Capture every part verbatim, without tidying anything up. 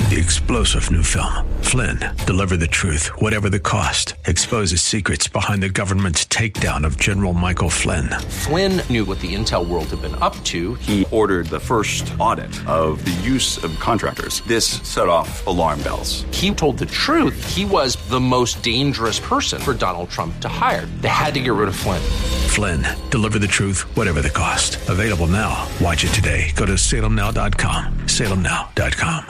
The explosive new film, Flynn, deliver the truth, whatever the cost. Exposes secrets behind the government's takedown of General Michael Flynn. Flynn knew what the intel world had been up to. He ordered the first audit of the use of contractors. This set off alarm bells. He told the truth. He was the most dangerous person for Donald Trump to hire. They had to get rid of Flynn. Flynn, deliver the truth, whatever the cost. Available now. Watch it today. Go to salem now dot com. salem now dot com.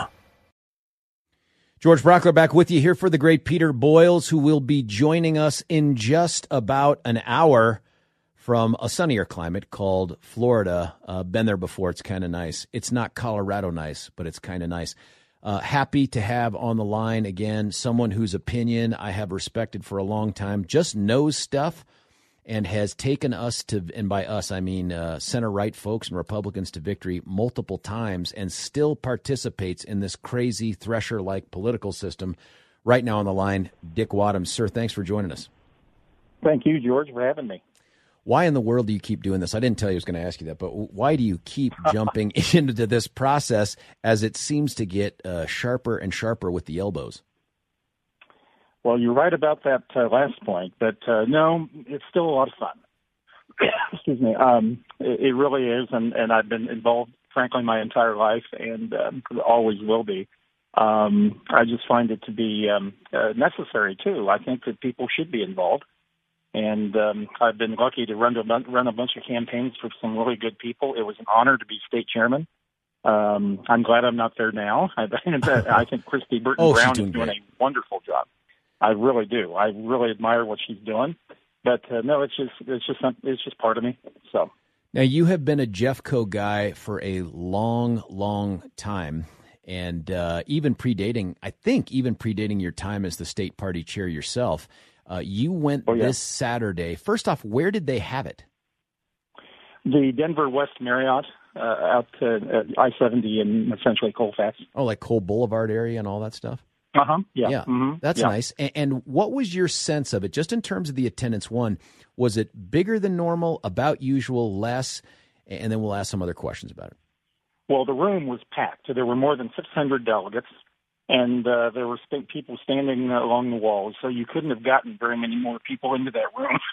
George Brockler back with you here for the great Peter Boyles, who will be joining us in just about an hour from a sunnier climate called Florida. Uh, been there before. It's kind of nice. It's not Colorado nice, but it's kind of nice. Uh, happy to have on the line again someone whose opinion I have respected for a long time, just knows stuff, and has taken us to, and by us I mean uh, center-right folks and Republicans, to victory multiple times, and still participates in this crazy Thresher-like political system. Right now on the line, Dick Wadhams. Sir, thanks for joining us. Thank you, George, for having me. Why in the world do you keep doing this? I didn't tell you I was going to ask you that, but why do you keep jumping into this process as it seems to get uh, sharper and sharper with the elbows? Well, you're right about that uh, last point, but uh, no, it's still a lot of fun. Excuse me. Um, it, it really is, and, and I've been involved, frankly, my entire life, and um, always will be. Um, I just find it to be um, uh, necessary, too. I think that people should be involved, and um, I've been lucky to run, to run a bunch of campaigns for some really good people. It was an honor to be state chairman. Um, I'm glad I'm not there now. I, I think Christy Burton oh, Brown doing is doing great. a wonderful job. I really do. I really admire what she's doing, but uh, no, it's just it's just it's just part of me. So now you have been a Jeffco guy for a long, long time, and uh, even predating, I think, even predating your time as the state party chair yourself. Uh, you went oh, yeah. this Saturday. First off, where did they have it? The Denver West Marriott uh, out to uh, I seventy in essentially Colfax. Oh, like Cole Boulevard area and all that stuff. Uh huh. Yeah. Yeah. Mm-hmm. That's yeah. nice. And, and what was your sense of it, just in terms of the attendance? One, was it bigger than normal, about usual, less? And then we'll ask some other questions about it. Well, the room was packed. There were more than six hundred delegates, and uh, there were st- people standing uh, along the walls, so you couldn't have gotten very many more people into that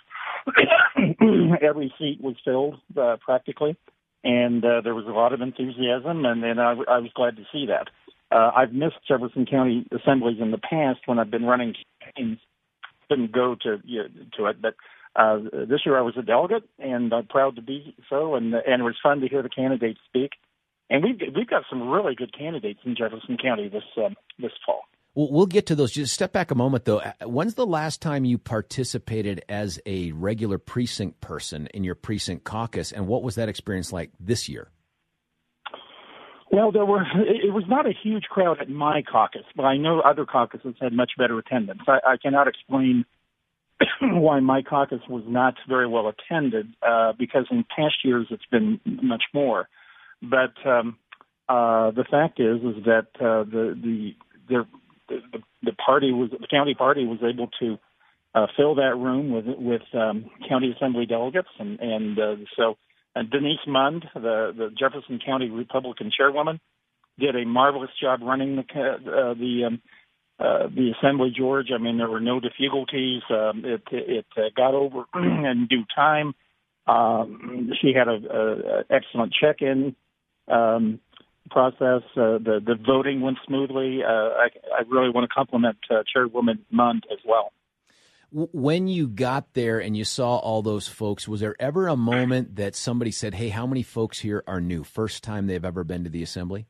room. Every seat was filled uh, practically, and uh, there was a lot of enthusiasm, and, and I, I was glad to see that. Uh, I've missed Jefferson County assemblies in the past when I've been running campaigns. Didn't go to you know, to it, but uh, this year I was a delegate, and I'm proud to be so. And and it was fun to hear the candidates speak. And we've we've got some really good candidates in Jefferson County this um, this fall. Well, we'll get to those. Just step back a moment, though. When's the last time you participated as a regular precinct person in your precinct caucus, and what was that experience like this year? Well, there were. It was not a huge crowd at my caucus, but I know other caucuses had much better attendance. I, I cannot explain why my caucus was not very well attended, uh, because in past years it's been much more. But um, uh, the fact is, is that uh, the the the the, the party was the county party was able to uh, fill that room with with um, county assembly delegates, and and uh, so. And Denise Mund, the, the Jefferson County Republican chairwoman, did a marvelous job running the uh, the um, uh, the assembly. George, I mean, there were no difficulties. Um, it it uh, got over in due time. Um, she had a, a, a excellent check-in um, process. Uh, the the voting went smoothly. Uh, I, I really want to compliment uh, Chairwoman Mund as well. When you got there and you saw all those folks, was there ever a moment that somebody said, hey, how many folks here are new, first time they've ever been to the assembly?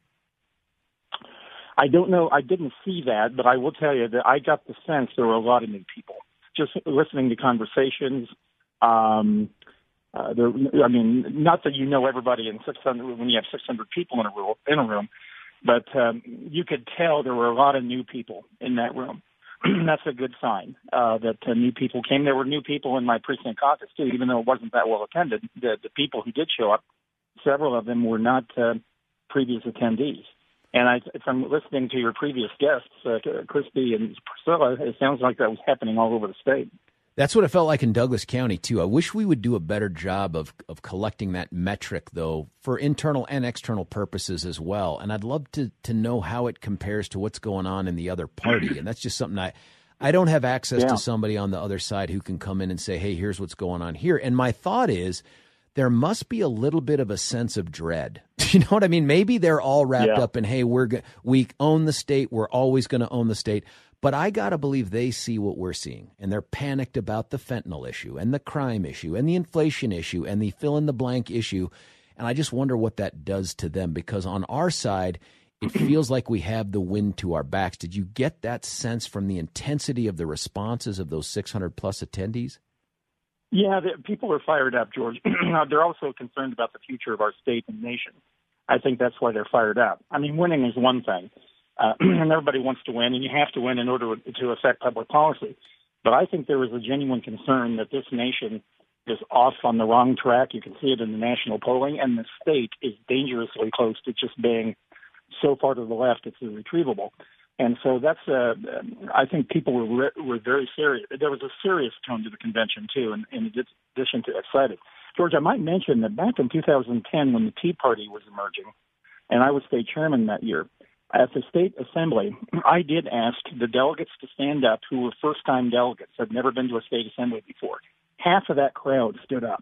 I don't know. I didn't see that, but I will tell you that I got the sense there were a lot of new people. Just listening to conversations, um, uh, there, I mean, not that you know everybody in six hundred when you have six hundred people in a room, in a room, but um, you could tell there were a lot of new people in that room. That's a good sign uh, that uh, new people came. There were new people in my precinct caucus, too, even though it wasn't that well attended. The, the people who did show up, several of them were not uh, previous attendees. And I, from listening to your previous guests, uh, Christy and Priscilla, it sounds like that was happening all over the state. That's what it felt like in Douglas County, too. I wish we would do a better job of, of collecting that metric, though, for internal and external purposes as well. And I'd love to to know how it compares to what's going on in the other party. And that's just something I, I don't have access yeah. to somebody on the other side who can come in and say, hey, here's what's going on here. And my thought is there must be a little bit of a sense of dread. You know what I mean? Maybe they're all wrapped yeah. up in, hey, we're go- we own the state. We're always going to own the state. But I got to believe they see what we're seeing, and they're panicked about the fentanyl issue and the crime issue and the inflation issue and the fill-in-the-blank issue. And I just wonder what that does to them, because on our side, it feels like we have the wind to our backs. Did you get that sense from the intensity of the responses of those six hundred plus attendees? Yeah, the, people are fired up, George. They're also concerned about the future of our state and nation. I think that's why they're fired up. I mean, winning is one thing. Uh, and everybody wants to win, and you have to win in order to affect public policy. But I think there is a genuine concern that this nation is off on the wrong track. You can see it in the national polling, and the state is dangerously close to just being so far to the left it's irretrievable. And so that's, uh, I think people were were very serious. There was a serious tone to the convention, too, in, in addition to excited. George, I might mention that back in two thousand ten when the Tea Party was emerging, and I was state chairman that year, at the state assembly, I did ask the delegates to stand up who were first-time delegates, had never been to a state assembly before. Half of that crowd stood up.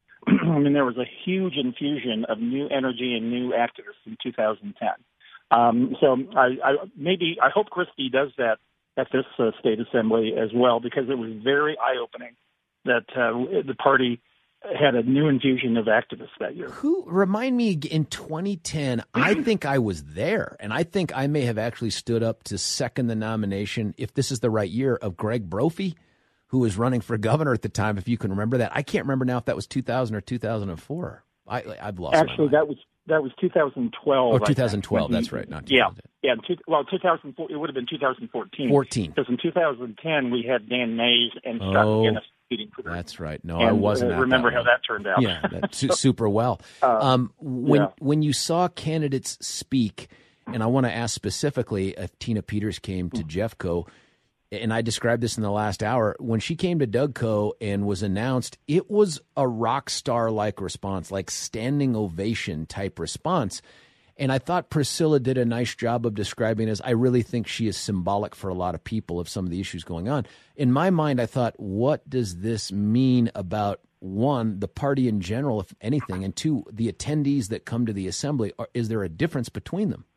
I mean, there was a huge infusion of new energy and new activists in two thousand ten. Um, so I, I maybe I hope Christie does that at this uh, state assembly as well, because it was very eye-opening that uh, the party had a new infusion of activists that year. Who, remind me, in twenty ten, I think I was there, and I think I may have actually stood up to second the nomination, if this is the right year, of Greg Brophy, who was running for governor at the time, if you can remember that. I can't remember now if that was two thousand or two thousand four. I, I've lost Actually, my mind. that was that was two thousand twelve. Oh, two thousand twelve, that's right. Not yeah, yeah. Two, well, two thousand four, it would have been two thousand fourteen. fourteen. Because in two thousand ten, we had Dan Mays and Scott oh, McGinnis competing for the That's right. No, and, I wasn't. Uh, at remember that how one. that turned out? Yeah, that's su- super well. Uh, um, when yeah. when you saw candidates speak, and I want to ask specifically if Tina Peters came to Jeffco, and I described this in the last hour, when she came to Dougco and was announced, it was a rock star-like response, like standing ovation type response. And I thought Priscilla did a nice job of describing it as, I really think she is symbolic for a lot of people of some of the issues going on. In my mind, I thought, what does this mean about, one, the party in general, if anything, and two, the attendees that come to the assembly? Or is there a difference between them?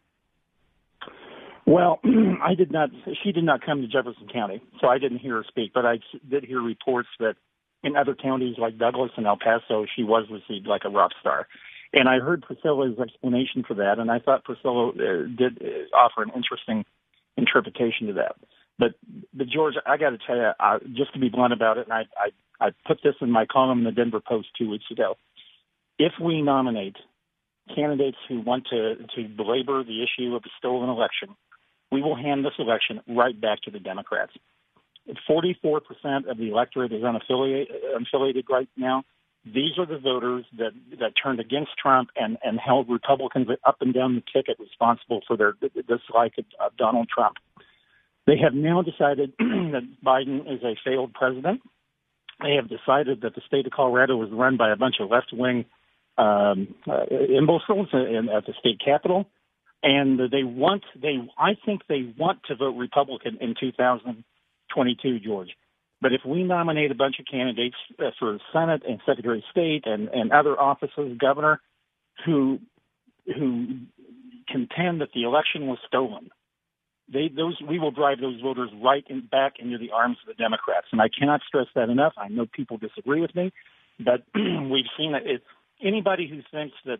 Well, I did not. She did not come to Jefferson County, so I didn't hear her speak. But I did hear reports that in other counties like Douglas and El Paso, she was received like a rock star. And I heard Priscilla's explanation for that, and I thought Priscilla uh, did uh, offer an interesting interpretation to that. But, but George, I got to tell you, uh, just to be blunt about it, and I, I, I put this in my column in the Denver Post two weeks ago. If we nominate candidates who want to, to belabor the issue of the stolen election, we will hand this election right back to the Democrats. forty-four percent of the electorate is unaffiliated, unaffiliated right now. These are the voters that, that turned against Trump and, and held Republicans up and down the ticket responsible for their dislike of, of Donald Trump. They have now decided that Biden is a failed president. They have decided that the state of Colorado is run by a bunch of left-wing um, uh, imbeciles in, at the state capitol. And they want, they, I think they want to vote Republican in two thousand twenty-two, George. But if we nominate a bunch of candidates uh, for Senate and Secretary of State and, and other offices, governor, who who contend that the election was stolen, they those we will drive those voters right in, back into the arms of the Democrats. And I cannot stress that enough. I know people disagree with me, but we've seen that it's anybody who thinks that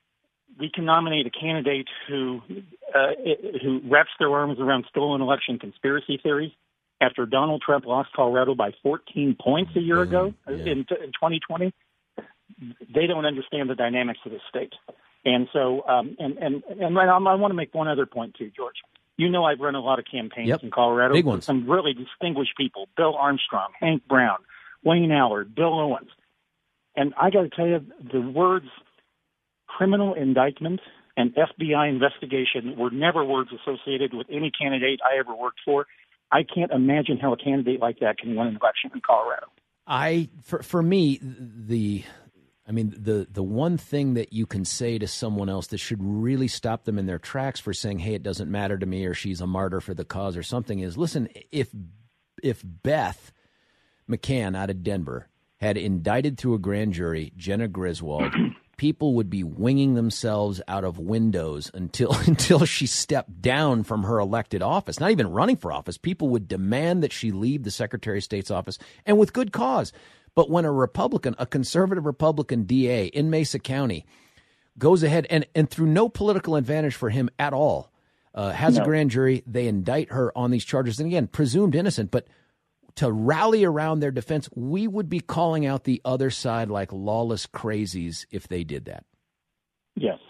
we can nominate a candidate who uh, who wraps their arms around stolen election conspiracy theories after Donald Trump lost Colorado by fourteen points a year ago yeah. in, in twenty twenty. They don't understand the dynamics of the state. And so, um, and, and, and I want to make one other point too, George. You know I've run a lot of campaigns yep. in Colorado. Big ones. Some really distinguished people, Bill Armstrong, Hank Brown, Wayne Allard, Bill Owens. And I got to tell you, the words criminal indictment and F B I investigation were never words associated with any candidate I ever worked for. I can't imagine how a candidate like that can win an election in Colorado. I, for for me, the, I mean, the the one thing that you can say to someone else that should really stop them in their tracks for saying, "Hey, it doesn't matter to me," or "She's a martyr for the cause," or something is, listen, if if Beth McCann out of Denver had indicted through a grand jury Jenna Griswold, people would be winging themselves out of windows until until she stepped down from her elected office, not even running for office. People would demand that she leave the Secretary of State's office, and with good cause. But when a Republican, a conservative Republican D A in Mesa County goes ahead and, and through no political advantage for him at all, uh, has no. a grand jury, they indict her on these charges. And again, presumed innocent, but to rally around their defense, we would be calling out the other side like lawless crazies if they did that. Yes.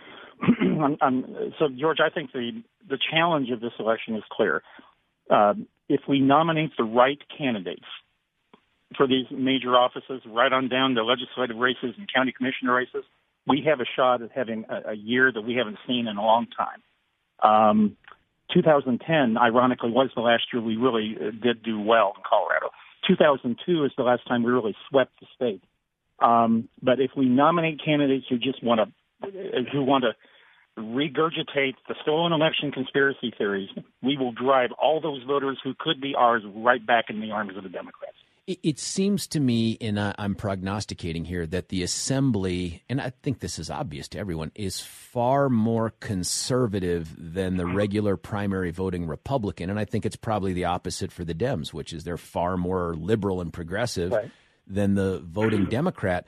I'm, I'm, so, George, I think the, the challenge of this election is clear. Uh, if we nominate the right candidates for these major offices, right on down to legislative races and county commissioner races, we have a shot at having a, a year that we haven't seen in a long time. Um, two thousand ten, ironically, was the last year we really uh, did do well in Colorado. two thousand two is the last time we really swept the state. Um, but if we nominate candidates who just want to, who want to regurgitate the stolen election conspiracy theories, we will drive all those voters who could be ours right back in the arms of the Democrats. It seems to me, and I'm prognosticating here, that the Assembly, and I think this is obvious to everyone, is far more conservative than the regular primary voting Republican. And I think it's probably the opposite for the Dems, which is they're far more liberal and progressive right. than the voting Democrat.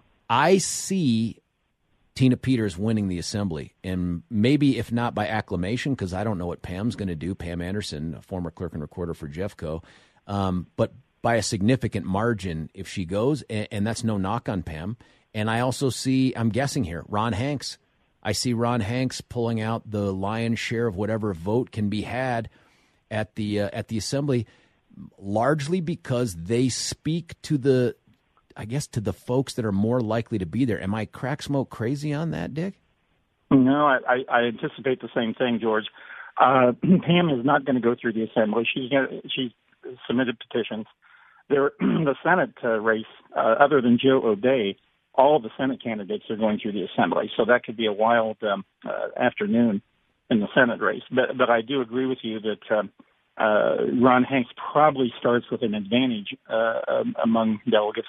I see Tina Peters winning the Assembly, and maybe if not by acclamation, because I don't know what Pam's going to do, Pam Anderson, a former clerk and recorder for Jeffco, um, but by a significant margin if she goes, and, and that's no knock on Pam. And I also see, I'm guessing here, Ron Hanks. I see Ron Hanks pulling out the lion's share of whatever vote can be had at the uh, at the Assembly, largely because they speak to the, I guess, to the folks that are more likely to be there. Am I crack smoke crazy on that, Dick? No, I, I anticipate the same thing, George. Uh, Pam is not going to go through the Assembly. She's gonna, she's submitted petitions. There, the Senate uh, race, uh, other than Joe O'Dea, all of the Senate candidates are going through the Assembly. So that could be a wild um, uh, afternoon in the Senate race. But but I do agree with you that um, uh, Ron Hanks probably starts with an advantage uh, um, among delegates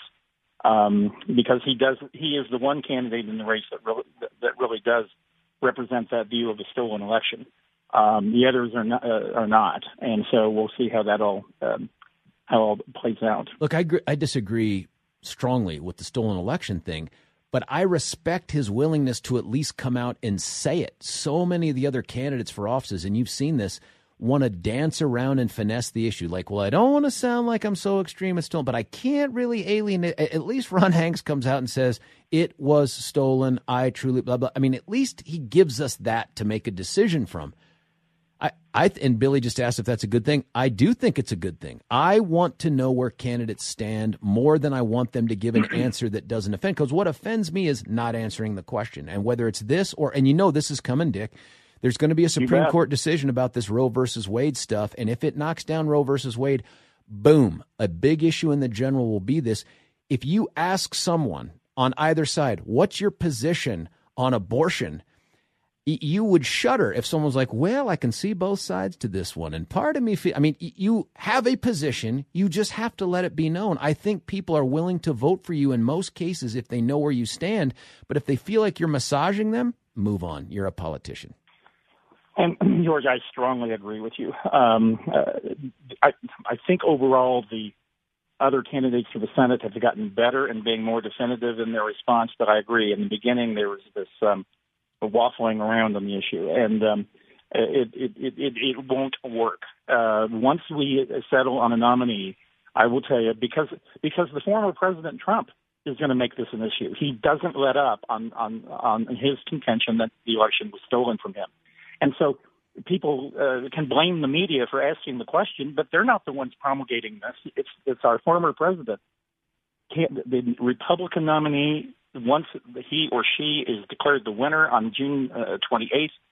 um, because he does he is the one candidate in the race that really that really does represent that view of the stolen election. Um, the others are not, uh, are not, and so we'll see how that all. Um, how it all plays out. Look, I, agree, I disagree strongly with the stolen election thing, but I respect his willingness to at least come out and say it. So many of the other candidates for offices, and you've seen this, want to dance around and finesse the issue. Like, well, I don't want to sound like I'm so extreme it's stolen, but I can't really alienate. At least Ron Hanks comes out and says, it was stolen, I truly, blah, blah. I mean, at least he gives us that to make a decision from. I, I and Billy just asked if that's a good thing. I do think it's a good thing. I want to know where candidates stand more than I want them to give an answer that doesn't offend. Because what offends me is not answering the question. And whether it's this or, and you know this is coming, Dick, there's going to be a Supreme Court decision about this Roe versus Wade stuff. And if it knocks down Roe versus Wade, boom, a big issue in the general will be this. If you ask someone on either side, what's your position on abortion? You would shudder if someone's like, well, I can see both sides to this one. And part of me, feel, I mean, you have a position. You just have to let it be known. I think people are willing to vote for you in most cases if they know where you stand. But if they feel like you're massaging them, move on. You're a politician. And, George, I strongly agree with you. Um, uh, I, I think overall the other candidates for the Senate have gotten better and being more definitive in their response. But I agree. In the beginning, there was this um, – waffling around on the issue, and um, it, it, it, it, it won't work. Uh, once we settle on a nominee, I will tell you, because because the former President Trump is going to make this an issue. He doesn't let up on, on, on his contention that the election was stolen from him. And so people uh, can blame the media for asking the question, but they're not the ones promulgating this. It's, it's our former president. Can't, the Republican nominee, once he or she is declared the winner on June uh, twenty-eighth,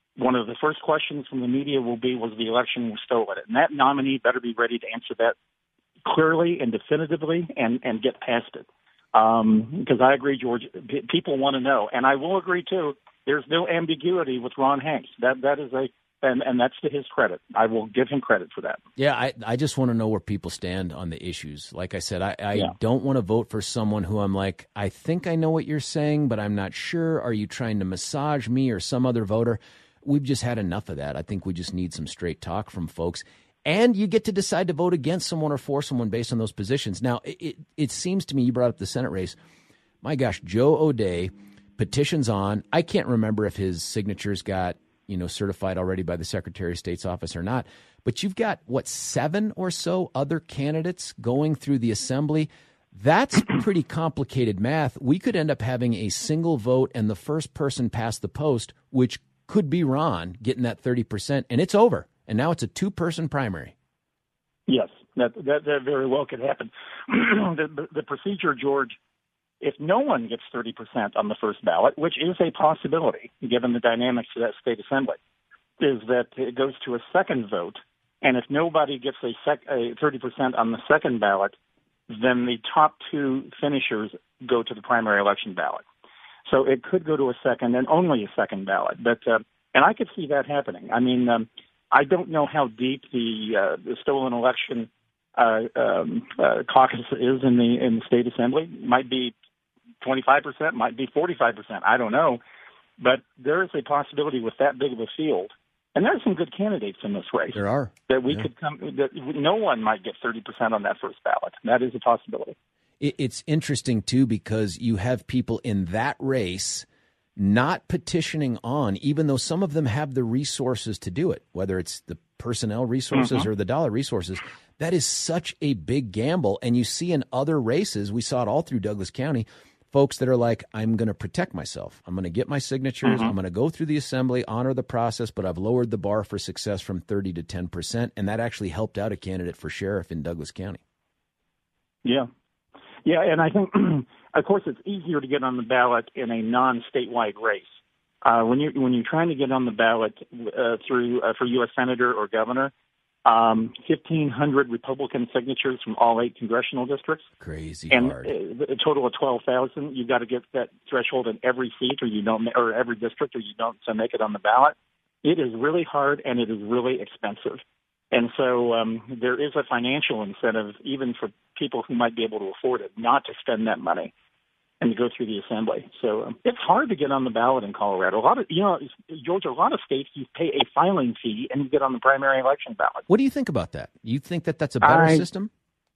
one of the first questions from the media will be, was the election stolen? And that nominee better be ready to answer that clearly and definitively and, and get past it. Um, because I agree, George, p- people want to know. And I will agree, too, there's no ambiguity with Ron Hanks. That That is a, and, and that's to his credit. I will give him credit for that. Yeah, I, I just want to know where people stand on the issues. Like I said, I, I yeah. don't want to vote for someone who I'm like, I think I know what you're saying, but I'm not sure. Are you trying to massage me or some other voter? We've just had enough of that. I think we just need some straight talk from folks. And you get to decide to vote against someone or for someone based on those positions. Now, it, it, it seems to me, you brought up the Senate race. My gosh, Joe O'Dea, petitions on. I can't remember if his signatures got, you know, certified already by the Secretary of State's office or not. But you've got, what, seven or so other candidates going through the assembly. That's pretty complicated math. We could end up having a single vote and the first person past the post, which could be Ron, getting that thirty percent, and it's over. And now it's a two-person primary. Yes, that that, that very well could happen. the, the, the procedure, George, if no one gets thirty percent on the first ballot, which is a possibility given the dynamics of that state assembly, is that it goes to a second vote. And if nobody gets a, sec, a thirty percent on the second ballot, then the top two finishers go to the primary election ballot. So it could go to a second and only a second ballot. But uh, and I could see that happening. I mean, um, I don't know how deep the uh, the stolen election uh, um, uh, caucus is in the in the state assembly. Might be twenty-five percent, might be forty-five percent. I don't know, but there is a possibility with that big of a field, and there are some good candidates in this race. There are that we yeah. could come. That no one might get thirty percent on that first ballot. That is a possibility. It, it's interesting too because you have people in that race not petitioning on, even though some of them have the resources to do it, whether it's the personnel resources mm-hmm. or the dollar resources. That is such a big gamble. And you see in other races, we saw it all through Douglas County, folks that are like, I'm going to protect myself. I'm going to get my signatures. Mm-hmm. I'm going to go through the assembly, honor the process, but I've lowered the bar for success from thirty to ten percent. And that actually helped out a candidate for sheriff in Douglas County. Yeah. Yeah, and I think, of course, it's easier to get on the ballot in a non-statewide race. Uh, when you when you're trying to get on the ballot uh, through uh, for U S senator or governor, um, fifteen hundred Republican signatures from all eight congressional districts. Crazy and hard. And a total of twelve thousand. You've got to get that threshold in every seat, or you don't, or every district, or you don't to make it on the ballot. It is really hard, and it is really expensive. And so um, there is a financial incentive, even for people who might be able to afford it, not to spend that money and to go through the assembly. So um, it's hard to get on the ballot in Colorado. A lot of, you know, Georgia, a lot of states, you pay a filing fee and you get on the primary election ballot. What do you think about that? You think that that's a better I, system?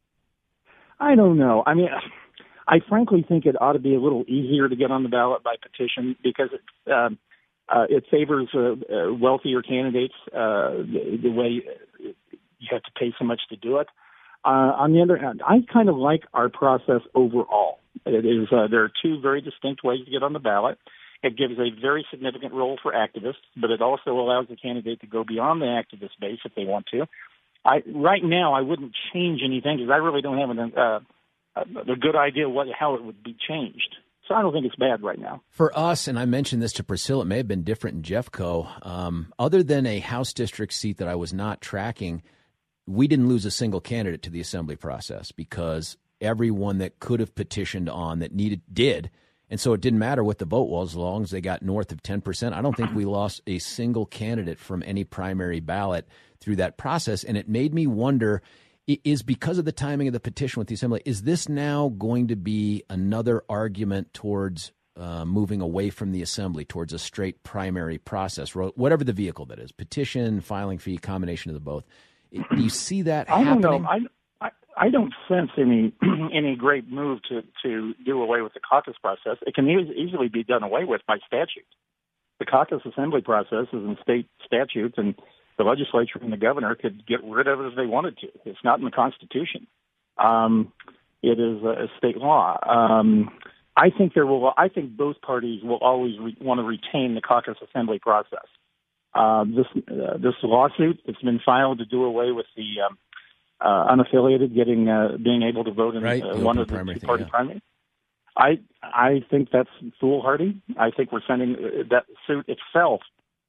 I don't know. I mean, I frankly think it ought to be a little easier to get on the ballot by petition because it, um, uh, it favors uh, uh, wealthier candidates uh, the, the way you have to pay so much to do it. Uh, on the other hand, I kind of like our process overall. It is uh, there are two very distinct ways to get on the ballot. It gives a very significant role for activists, but it also allows the candidate to go beyond the activist base if they want to. I right now I wouldn't change anything because I really don't have an, uh, a good idea what how it would be changed. So I don't think it's bad right now. For us, and I mentioned this to Priscilla, it may have been different in Jeffco. Um, other than a House district seat that I was not tracking, we didn't lose a single candidate to the assembly process because everyone that could have petitioned on that needed did. And so it didn't matter what the vote was as long as they got north of ten percent. I don't think we lost a single candidate from any primary ballot through that process. And it made me wonder, is because of the timing of the petition with the assembly, is this now going to be another argument towards uh, moving away from the assembly towards a straight primary process, whatever the vehicle that is, petition, filing fee, combination of the both? Do you see that I happening? don't know. I, I, I don't sense any any great move to, to do away with the caucus process. It can e- easily be done away with by statute. The caucus assembly process is in state statutes, and the legislature and the governor could get rid of it if they wanted to. It's not in the Constitution. Um, it is a, a state law. Um, I think there will. I think both parties will always re- want to retain the caucus assembly process. Uh, this uh, this lawsuit that's been filed to do away with the um, uh, unaffiliated getting uh, being able to vote in right, uh, one of the two party yeah. primaries. I I think that's foolhardy. I think we're sending uh, that suit itself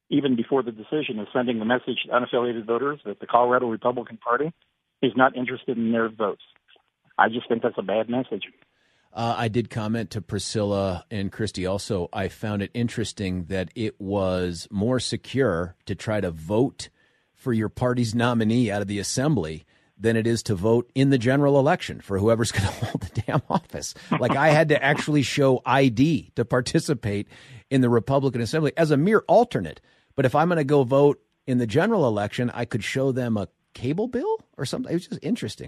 even before the decision, is sending the message to unaffiliated voters that the Colorado Republican Party is not interested in their votes. I just think that's a bad message. Uh, I did comment to Priscilla and Christy also. I found it interesting that it was more secure to try to vote for your party's nominee out of the assembly than it is to vote in the general election for whoever's going to hold the damn office. Like, I had to actually show I D to participate in the Republican Assembly as a mere alternate. But if I'm going to go vote in the general election, I could show them a cable bill or something. It was just interesting.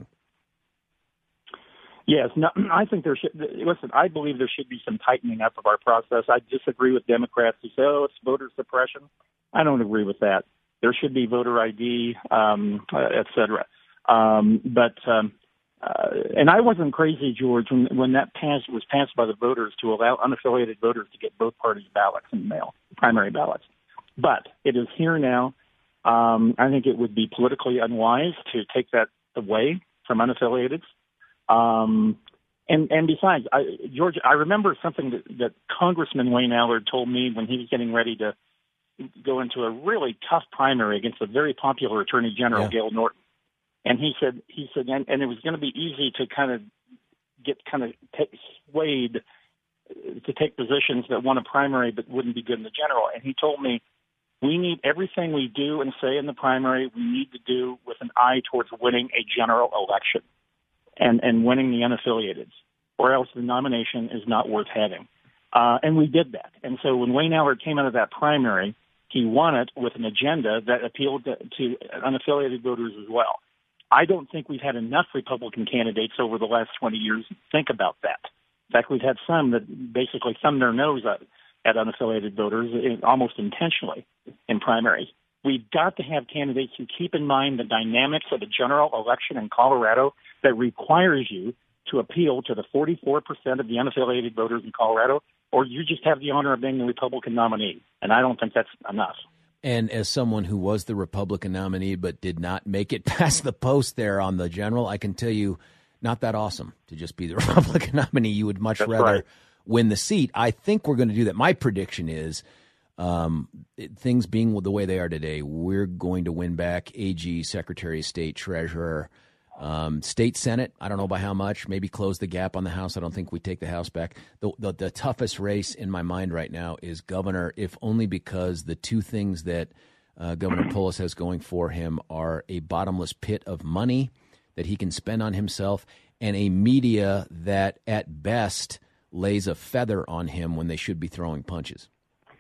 Yes, no, I think there should. Listen, I believe there should be some tightening up of our process. I disagree with Democrats who say, "Oh, it's voter suppression." I don't agree with that. There should be voter I D, um, et cetera. Um, but um, uh, and I wasn't crazy, George, when, when that pass was passed by the voters to allow unaffiliated voters to get both parties' ballots in the mail, primary ballots. But it is here now. Um, I think it would be politically unwise to take that away from unaffiliated. Um, and, and besides, I, George, I remember something that, that Congressman Wayne Allard told me when he was getting ready to go into a really tough primary against a very popular Attorney General, yeah. Gail Norton. And he said, he said, and, and it was going to be easy to kind of get kind of t- swayed to take positions that won a primary but wouldn't be good in the general. And he told me, we need everything we do and say in the primary, we need to do with an eye towards winning a general election. And, and winning the unaffiliated, or else the nomination is not worth having. Uh, and we did that. And so when Wayne Allard came out of that primary, he won it with an agenda that appealed to, to unaffiliated voters as well. I don't think we've had enough Republican candidates over the last twenty years to think about that. In fact, we've had some that basically thumb their nose at, at unaffiliated voters in, almost intentionally in primaries. We've got to have candidates who keep in mind the dynamics of a general election in Colorado that requires you to appeal to the forty-four percent of the unaffiliated voters in Colorado, or you just have the honor of being the Republican nominee. And I don't think that's enough. And as someone who was the Republican nominee but did not make it past the post there on the general, I can tell you, not that awesome to just be the Republican nominee. You would much that's rather right. win the seat. I think we're going to do that. My prediction is, Um, things being the way they are today, we're going to win back A G, Secretary of State, Treasurer, um, State Senate. I don't know by how much. Maybe close the gap on the House. I don't think we take the House back. The, the, the toughest race in my mind right now is governor, if only because the two things that uh, Governor Polis has going for him are a bottomless pit of money that he can spend on himself and a media that at best lays a feather on him when they should be throwing punches.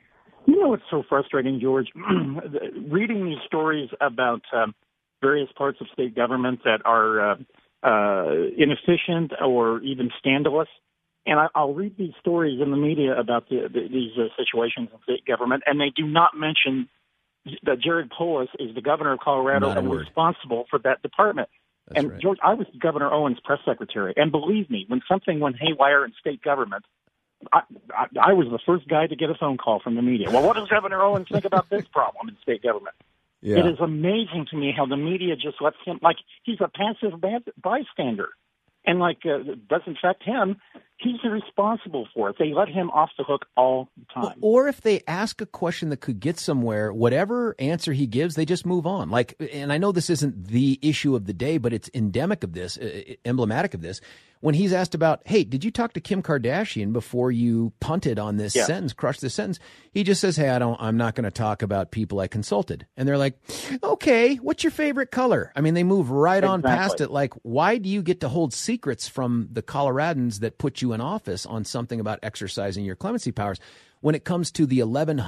You know what's so frustrating, George? Reading these stories about um, various parts of state government that are uh, uh, inefficient or even scandalous, and I, I'll read these stories in the media about the, the, these uh, situations in state government, and they do not mention that Jared Polis is the governor of Colorado and word. responsible for that department. That's and right. George, I was Governor Owens' press secretary, and believe me, when something went haywire in state government, I, I, I was the first guy to get a phone call from the media. Well, what does Governor Owens think about this problem in state government? Yeah. It is amazing to me how the media just lets him, like he's a passive bystander. And like uh, doesn't affect him, he's responsible for it. They let him off the hook all the time. Or if they ask a question that could get somewhere, whatever answer he gives, they just move on. Like, and I know this isn't the issue of the day, but it's endemic of this, uh, emblematic of this. When he's asked about, hey, did you talk to Kim Kardashian before you punted on this yeah. sentence, crushed this sentence? He just says, hey, I don't, I'm not going to talk about people I consulted. And they're like, okay, what's your favorite color? I mean, they move right exactly. on past it. Like, why do you get to hold secrets from the Coloradans that put you in office on something about exercising your clemency powers? When it comes to the eleven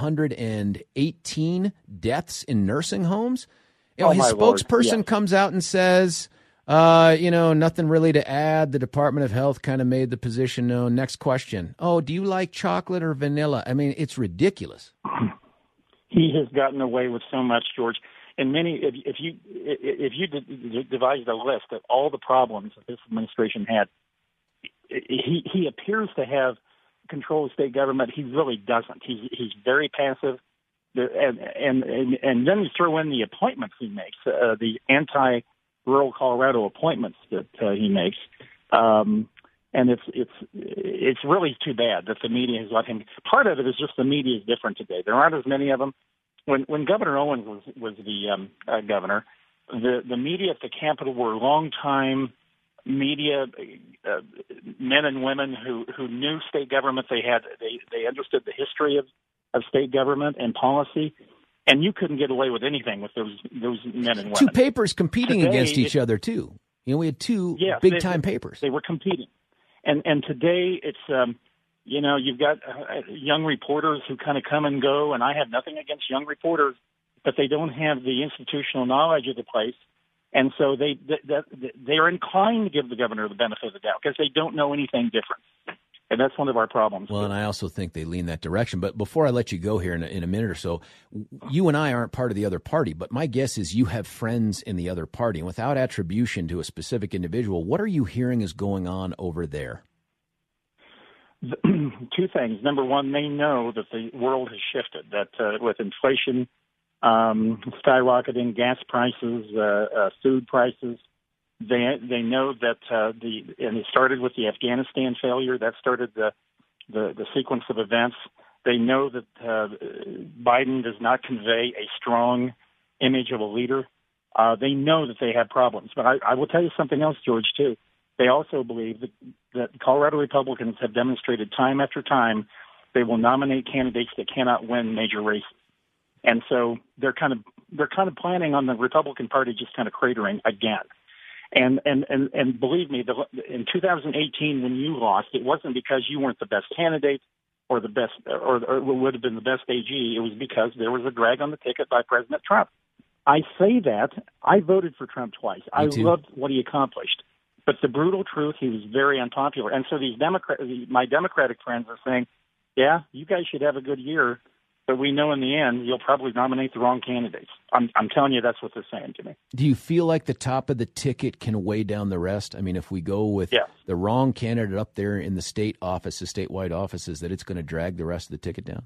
eighteen deaths in nursing homes, you know, oh, his spokesperson yes. comes out and says, Uh, you know, nothing really to add. The Department of Health kind of made the position known. Next question. Oh, do you like chocolate or vanilla? I mean, it's ridiculous. He has gotten away with so much, George. And many, if, if you if you d- devised a list of all the problems that this administration had, he he appears to have control of state government. He really doesn't. He's he's very passive. And and and, and then you throw in the appointments he makes, uh, the anti. rural Colorado appointments that uh, he makes, um, and it's it's it's really too bad that the media has let him. Part of it is just the media is different today. There aren't as many of them, when when Governor Owens was was the um, uh, governor, the the media at the Capitol were longtime media uh, men and women who who knew state government. They had they they understood the history of of state government and policy. And you couldn't get away with anything with those those men and women. Two papers competing today, against each it, other, too. You know, we had two yes, big-time they, papers. They were competing. And and today it's, um, you know, you've got uh, young reporters who kind of come and go, and I have nothing against young reporters, but they don't have the institutional knowledge of the place. And so they they, they are inclined to give the governor the benefit of the doubt because they don't know anything different. And that's one of our problems. Well, and I also think they lean that direction. But before I let you go here in a, in a minute or so, you and I aren't part of the other party, but my guess is you have friends in the other party. And without attribution to a specific individual, what are you hearing is going on over there? Two things. Number one, they know that the world has shifted, that uh, with inflation um, skyrocketing, gas prices, uh, uh, food prices, They they know that uh, the and it started with the Afghanistan failure. That started the the, the sequence of events. They know that uh, Biden does not convey a strong image of a leader. Uh, they know that they have problems. But I, I will tell you something else, George, too. They also believe that, that Colorado Republicans have demonstrated time after time they will nominate candidates that cannot win major races. And so they're kind of they're kind of planning on the Republican Party just kind of cratering again. And, and, and, and believe me, the, in two thousand eighteen, when you lost, it wasn't because you weren't the best candidate or the best, or, or would have been the best A G. It was because there was a drag on the ticket by President Trump. I say that. I voted for Trump twice. I loved what he accomplished. But the brutal truth, he was very unpopular. And so these Democrat, my Democratic friends are saying, yeah, you guys should have a good year, but we know in the end you'll probably nominate the wrong candidates. I'm, I'm telling you, that's what they're saying to me. Do you feel like the top of the ticket can weigh down the rest? I mean, if we go with yes. the wrong candidate up there in the state offices, statewide offices, that it's going to drag the rest of the ticket down?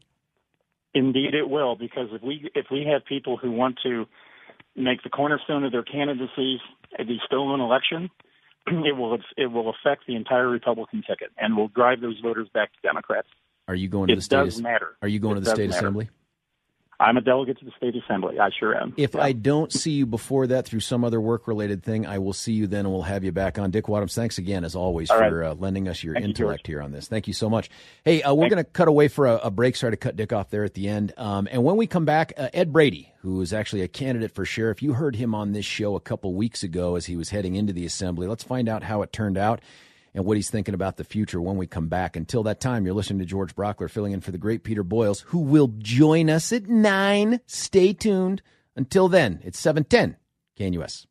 Indeed it will, because if we if we have people who want to make the cornerstone of their candidacies the stolen election, it will it will affect the entire Republican ticket and will drive those voters back to Democrats. Are you going to it the state? Does matter. Are you going it to the state matter. assembly? I'm a delegate to the state assembly. I sure am. If yeah. I don't see you before that through some other work-related thing, I will see you then, and we'll have you back on. Dick Wadhams, thanks again, as always, All for right. uh, lending us your Thank intellect you, here on this. Thank you so much. Hey, uh, we're going to cut away for a, a break. Sorry to cut Dick off there at the end. Um, and when we come back, uh, Ed Brady, who is actually a candidate for sheriff, you heard him on this show a couple weeks ago as he was heading into the assembly. Let's find out how it turned out and what he's thinking about the future when we come back. Until that time, you're listening to George Brockler filling in for the great Peter Boyles, who will join us at nine. Stay tuned. Until then, it's seven ten K N U S.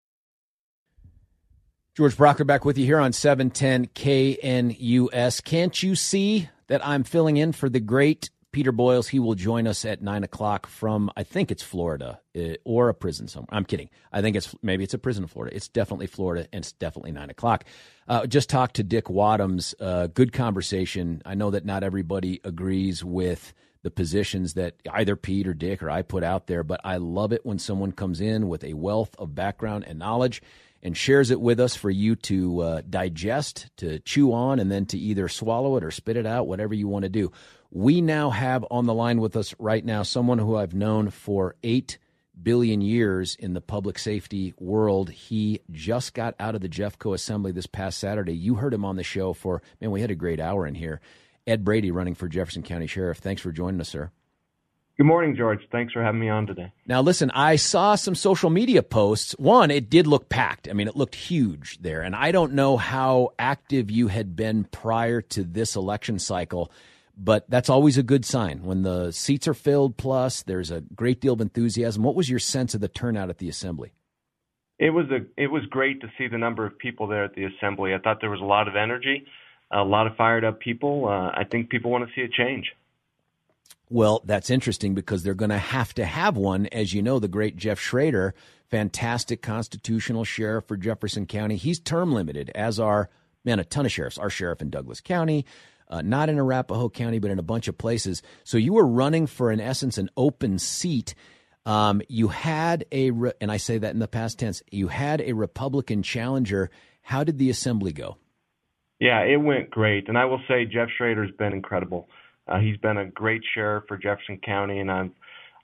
George Brockler back with you here on seven ten K N U S. Can't you see that I'm filling in for the great Peter Boyles? He will join us at nine o'clock from, I think it's Florida uh, or a prison somewhere. I'm kidding. I think it's maybe it's a prison in Florida. It's definitely Florida, and it's definitely nine o'clock. Uh, just talked to Dick Wadhams. Uh, good conversation. I know that not everybody agrees with the positions that either Pete or Dick or I put out there, but I love it when someone comes in with a wealth of background and knowledge and shares it with us for you to uh, digest, to chew on, and then to either swallow it or spit it out, whatever you want to do. We now have on the line with us right now someone who I've known for eight billion years in the public safety world. He just got out of the Jeffco Assembly this past Saturday. You heard him on the show for, man, we had a great hour in here. Ed Brady, running for Jefferson County Sheriff. Thanks for joining us, sir. Good morning, George. Thanks for having me on today. Now, listen, I saw some social media posts. One, it did look packed. I mean, it looked huge there. And I don't know how active you had been prior to this election cycle, but that's always a good sign. When the seats are filled, plus there's a great deal of enthusiasm. What was your sense of the turnout at the Assembly? It was a it was great to see the number of people there at the Assembly. I thought there was a lot of energy, a lot of fired up people. Uh, I think people want to see a change. Well, that's interesting because they're going to have to have one. As you know, the great Jeff Schrader, fantastic constitutional sheriff for Jefferson County. He's term limited, as are, man, a ton of sheriffs. Our sheriff in Douglas County, uh, not in Arapahoe County, but in a bunch of places. So you were running for, in essence, an open seat. Um, you had a, re- and I say that in the past tense, you had a Republican challenger. How did the Assembly go? Yeah, it went great. And I will say Jeff Schrader's been incredible. Uh, he's been a great sheriff for Jefferson County, and I'm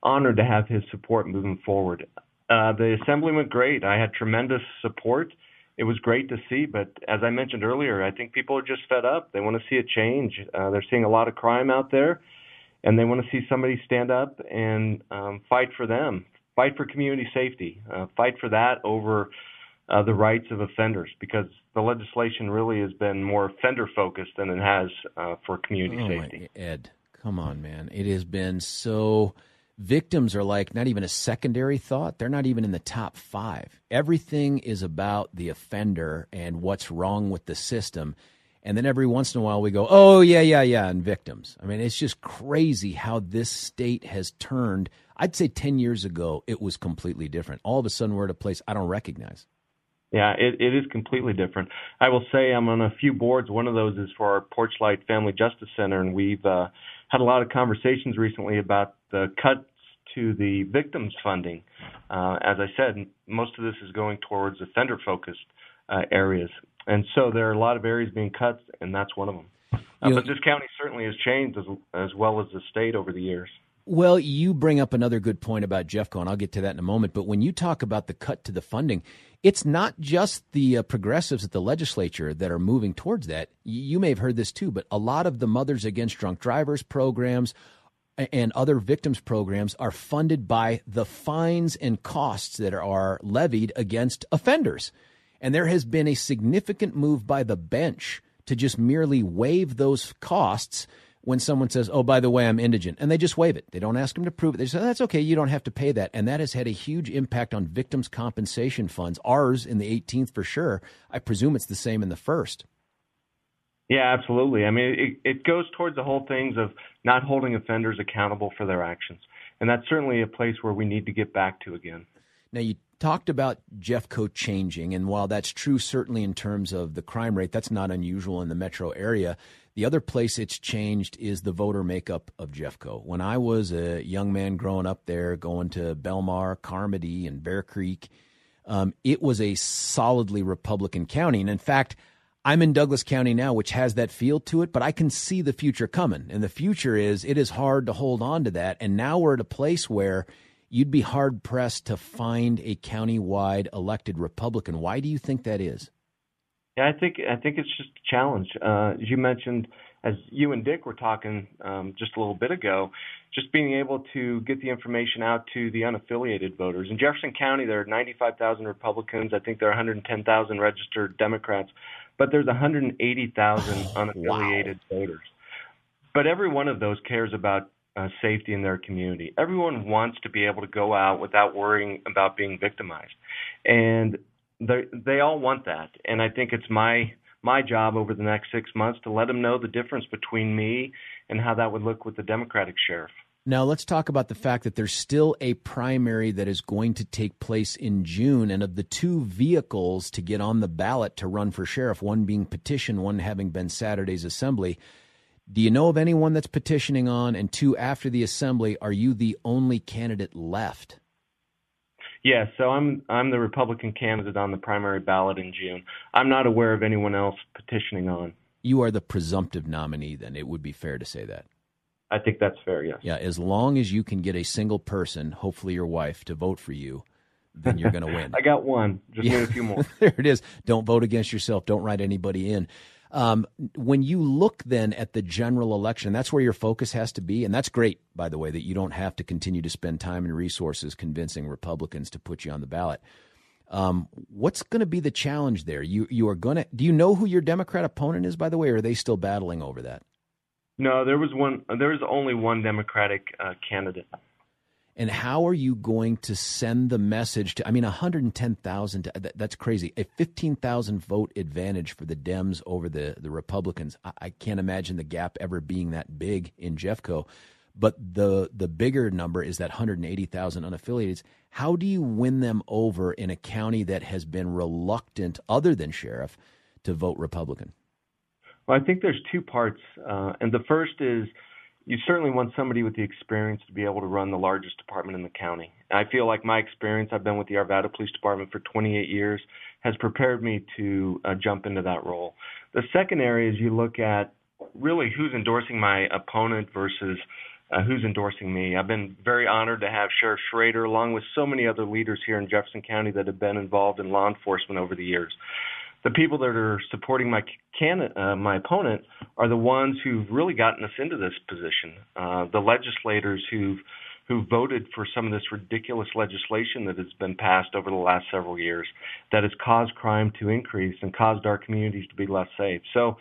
honored to have his support moving forward. Uh, the assembly went great. I had tremendous support. It was great to see, but as I mentioned earlier, I think people are just fed up. They want to see a change. Uh, they're seeing a lot of crime out there, and they want to see somebody stand up and um, fight for them, fight for community safety, uh, fight for that over uh, the rights of offenders, because the legislation really has been more offender-focused than it has uh, for community oh safety. My, Ed, come on, man. It has been so... Victims are like not even a secondary thought. They're not even in the top five. Everything is about the offender and what's wrong with the system. And then every once in a while we go, oh, yeah, yeah, yeah, and victims. I mean, it's just crazy how this state has turned. I'd say ten years ago, it was completely different. All of a sudden, we're at a place I don't recognize. Yeah, it, it is completely different. I will say I'm on a few boards. One of those is for our Porchlight Family Justice Center, and we've uh, had a lot of conversations recently about the cuts to the victims funding. Uh, as I said, most of this is going towards offender-focused uh, areas. And so there are a lot of areas being cut, and that's one of them. Uh, you know, but this county certainly has changed as, as well as the state over the years. Well, you bring up another good point about Jeffco, and I'll get to that in a moment. But when you talk about the cut to the funding, it's not just the uh, progressives at the legislature that are moving towards that. You may have heard this too, but a lot of the Mothers Against Drunk Drivers programs and other victims programs are funded by the fines and costs that are levied against offenders. And there has been a significant move by the bench to just merely waive those costs when someone says, oh, by the way, I'm indigent. And they just waive it. They don't ask them to prove it. They say, that's okay, you don't have to pay that. And that has had a huge impact on victims' compensation funds, ours in the eighteenth for sure. I presume it's the same in the first. Yeah, absolutely. I mean, it, it goes towards the whole things of not holding offenders accountable for their actions. And that's certainly a place where we need to get back to again. Now, you talked about Jeffco changing, and while that's true certainly in terms of the crime rate, that's not unusual in the metro area. The other place it's changed is the voter makeup of Jeffco. When I was a young man growing up there, going to Belmar, Carmody, and Bear Creek, um, it was a solidly Republican county. And in fact, I'm in Douglas County now, which has that feel to it, but I can see the future coming. And the future is it is hard to hold on to that. And now we're at a place where you'd be hard-pressed to find a countywide elected Republican. Why do you think that is? Yeah, I think I think it's just a challenge. Uh, as you mentioned, as you and Dick were talking um, just a little bit ago, just being able to get the information out to the unaffiliated voters. In Jefferson County, there are ninety-five thousand Republicans. I think there are one hundred ten thousand registered Democrats. But there's one hundred eighty thousand unaffiliated wow. voters. But every one of those cares about uh, safety in their community. Everyone wants to be able to go out without worrying about being victimized. And they they all want that. And I think it's my my job over the next six months to let them know the difference between me and how that would look with the Democratic sheriff. Now, let's talk about the fact that there's still a primary that is going to take place in June. And of the two vehicles to get on the ballot to run for sheriff, one being petition, one having been Saturday's assembly, do you know of anyone that's petitioning on? And two, after the assembly, are you the only candidate left? Yeah, so I'm I'm the Republican candidate on the primary ballot in June. I'm not aware of anyone else petitioning on. You are the presumptive nominee, then. It would be fair to say that. I think that's fair, yes. Yeah, as long as you can get a single person, hopefully your wife, to vote for you, then you're going to win. I got one. Just yeah. need a few more. There it is. Don't vote against yourself. Don't write anybody in. Um, when you look then at the general election, that's where your focus has to be. And that's great, by the way, that you don't have to continue to spend time and resources convincing Republicans to put you on the ballot. Um, what's going to be the challenge there? You you are going to. Do you know who your Democrat opponent is, by the way, or are they still battling over that? No, there was one. There was only one Democratic uh, candidate. And how are you going to send the message to? I mean, one hundred ten thousand. That, that's crazy. A fifteen thousand vote advantage for the Dems over the the Republicans. I, I can't imagine the gap ever being that big in Jeffco. But the the bigger number is that one hundred eighty thousand unaffiliated. How do you win them over in a county that has been reluctant, other than sheriff, to vote Republican? Well, I think there's two parts. Uh, and the first is you certainly want somebody with the experience to be able to run the largest department in the county. And I feel like my experience, I've been with the Arvada Police Department for twenty-eight years, has prepared me to uh, jump into that role. The second area is you look at really who's endorsing my opponent versus uh, who's endorsing me. I've been very honored to have Sheriff Schrader, along with so many other leaders here in Jefferson County that have been involved in law enforcement over the years. The people that are supporting my can, uh, my opponent are the ones who've really gotten us into this position. Uh, the legislators who've who voted for some of this ridiculous legislation that has been passed over the last several years that has caused crime to increase and caused our communities to be less safe. So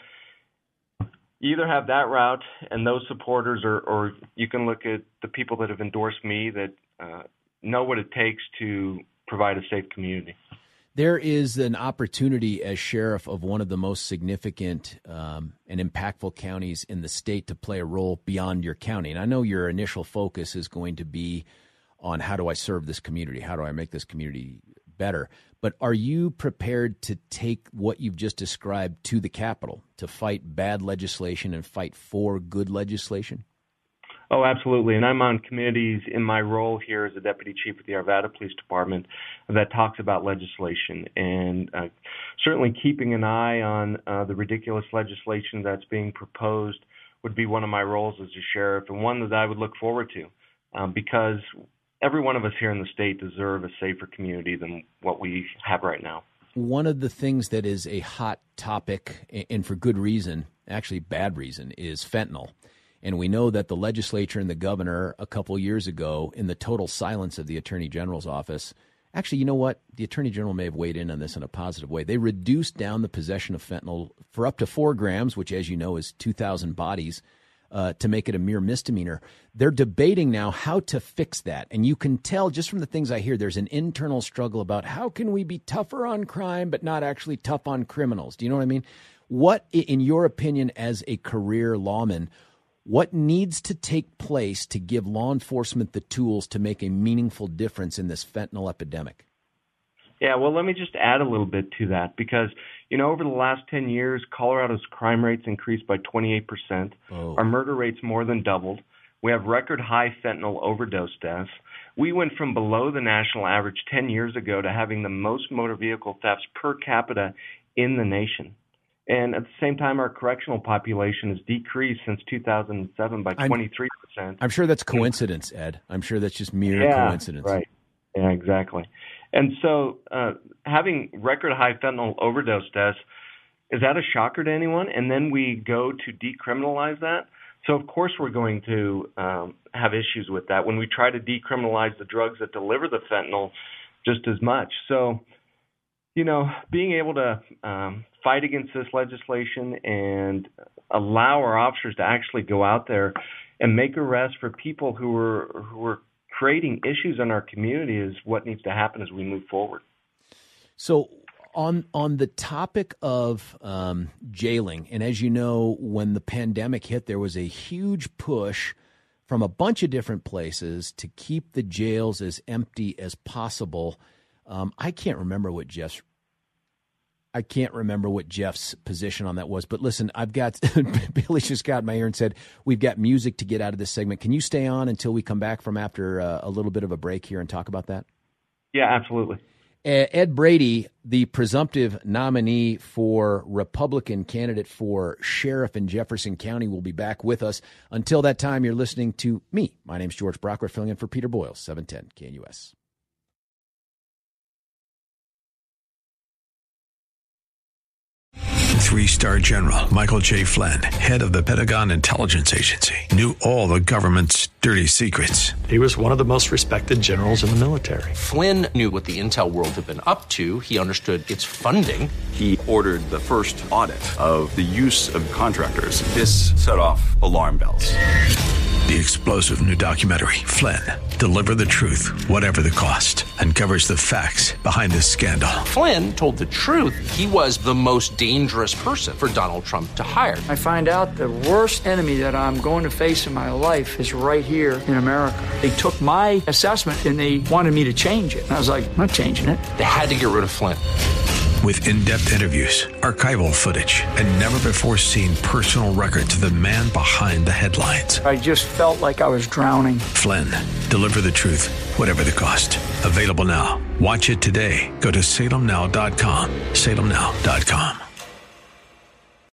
you either have that route and those supporters, or, or you can look at the people that have endorsed me that uh, know what it takes to provide a safe community. There is an opportunity as sheriff of one of the most significant um, and impactful counties in the state to play a role beyond your county. And I know your initial focus is going to be on how do I serve this community? How do I make this community better? But are you prepared to take what you've just described to the Capitol to fight bad legislation and fight for good legislation? Oh, absolutely. And I'm on committees in my role here as a deputy chief of the Arvada Police Department that talks about legislation, and uh, certainly keeping an eye on uh, the ridiculous legislation that's being proposed would be one of my roles as a sheriff, and one that I would look forward to, um, because every one of us here in the state deserve a safer community than what we have right now. One of the things that is a hot topic, and for good reason, actually bad reason, is fentanyl. And we know that the legislature and the governor a couple years ago, in the total silence of the Attorney General's office, actually, you know what? The Attorney General may have weighed in on this in a positive way. They reduced down the possession of fentanyl for up to four grams, which, as you know, is two thousand bodies, uh, to make it a mere misdemeanor. They're debating now how to fix that. And you can tell just from the things I hear, there's an internal struggle about how can we be tougher on crime but not actually tough on criminals. Do you know what I mean? What, in your opinion, as a career lawman, what needs to take place to give law enforcement the tools to make a meaningful difference in this fentanyl epidemic? Yeah, well, let me just add a little bit to that because, you know, over the last ten years, Colorado's crime rates increased by twenty-eight percent. Oh. Our murder rates more than doubled. We have record high fentanyl overdose deaths. We went from below the national average ten years ago to having the most motor vehicle thefts per capita in the nation. And at the same time, our correctional population has decreased since two thousand seven by twenty-three percent. I'm sure that's coincidence, Ed. I'm sure that's just mere yeah, coincidence. Right. Yeah, exactly. And so uh, having record high fentanyl overdose deaths, is that a shocker to anyone? And then we go to decriminalize that? So, of course, we're going to um, have issues with that when we try to decriminalize the drugs that deliver the fentanyl just as much. So, you know, being able to um, fight against this legislation and allow our officers to actually go out there and make arrests for people who are who are creating issues in our community is what needs to happen as we move forward. So on on the topic of um, jailing, and as you know, when the pandemic hit, there was a huge push from a bunch of different places to keep the jails as empty as possible. Um, I can't remember what Jeff's I can't remember what Jeff's position on that was. But listen, I've got Billy just got in my ear and said we've got music to get out of this segment. Can you stay on until we come back from after uh, a little bit of a break here and talk about that? Yeah, absolutely. Ed Brady, the presumptive nominee for Republican candidate for sheriff in Jefferson County, will be back with us. Until that time, you're listening to me. My name's George Brockler, filling in for Peter Boyle, seven ten K N U S. Three-star general Michael J. Flynn, head of the Pentagon Intelligence Agency, knew all the government's dirty secrets. He was one of the most respected generals in the military. Flynn knew what the intel world had been up to. He understood its funding. He ordered the first audit of the use of contractors. This set off alarm bells. The explosive new documentary, Flynn, Deliver the Truth, Whatever the Cost, uncovers the facts behind this scandal. Flynn told the truth. He was the most dangerous person for Donald Trump to hire. I find out the worst enemy that I'm going to face in my life is right here in America. They took my assessment and they wanted me to change it. And I was like, I'm not changing it. They had to get rid of Flynn. With in-depth interviews, archival footage, and never-before-seen personal records of the man behind the headlines. I just felt like I was drowning. Flynn, Deliver the Truth, Whatever the Cost. Available now. Watch it today. Go to salem now dot com. salem now dot com.